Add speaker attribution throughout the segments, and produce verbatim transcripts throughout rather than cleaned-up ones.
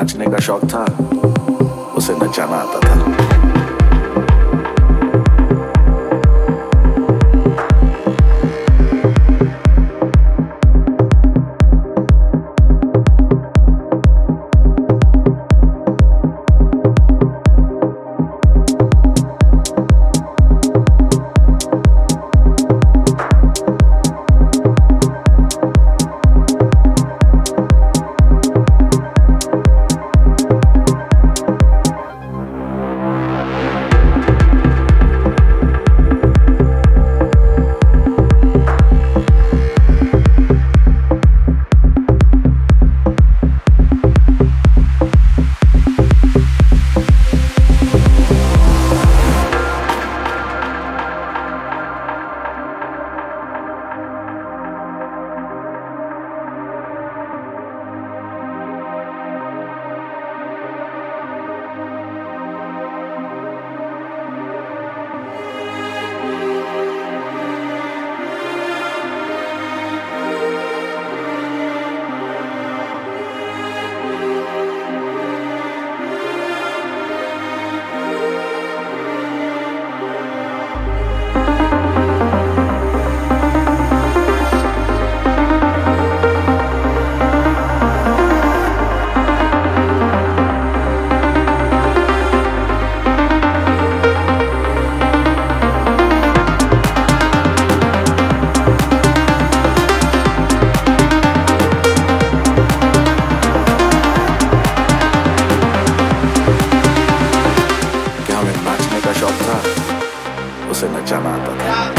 Speaker 1: नाचने का शौक था, उसे नचाना आता था। उसे नचाना आता था।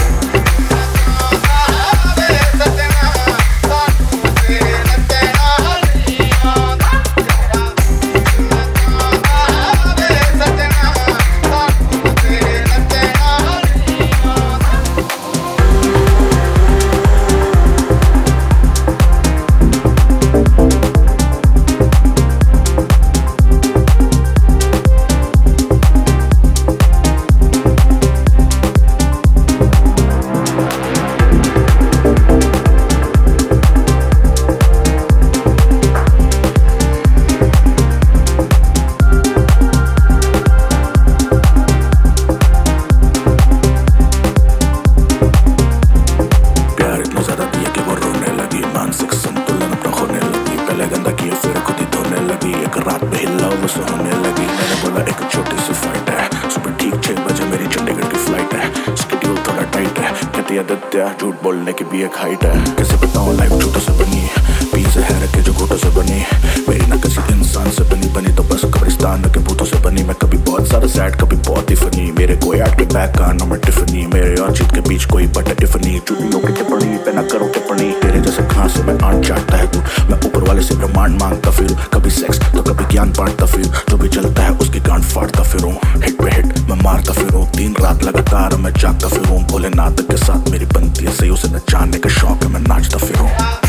Speaker 1: होने लगी, मैंने बोला एक छोटी सी फाइट है, सुबह ठीक छह बजे मेरी चंडीगढ़ की फ्लाइट है, स्केड्यूल थोड़ा टाइट है, कहती आदित्य झूठ बोलने की भी एक हाइट है, कैसे बताऊं लाइफ झूठों से बनी, पीस है रखे जो घूटों से बनी, मेरी ना किसी इंसान से बनी बनी तो बस कब्रिस्तान के भूतों से बनी, मैं कभी बहुत सारा सैड कभी बहुत ही फनी, मेरे कोई आर्ट के बैक का नाम है टिफनी, मेरे और जीत के बीच कोई बट टिफनी, चुनियों की टिप्पणी पे ना करो टिप्पणी, तेरे जैसे कहाँ से मैं आंट चाटता है तू, मैं ऊपर वाले से ब्रह्मांड मांगता फिर, कभी सेक्स तो कभी ज्ञान बांटता फिर, जो भी चलता है उसकी गांड फाड़ता फिरूं, हिट पे हिट मैं मारता फिरूं, तीन रात लगातार मैं जागता फिरूं, भोलेनाथ के साथ मेरी बनती है सही, उसे नचाने का शौक है मैं नाचता फिरूं।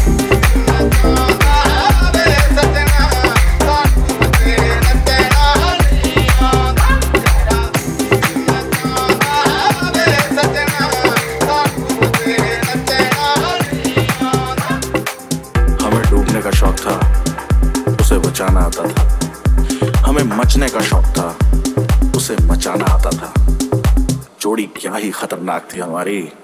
Speaker 1: डूबने का शौक था, उसे बचाना आता था, हमें मचने का शौक था, उसे मचाना आता था, जोड़ी क्या ही खतरनाक थी हमारी।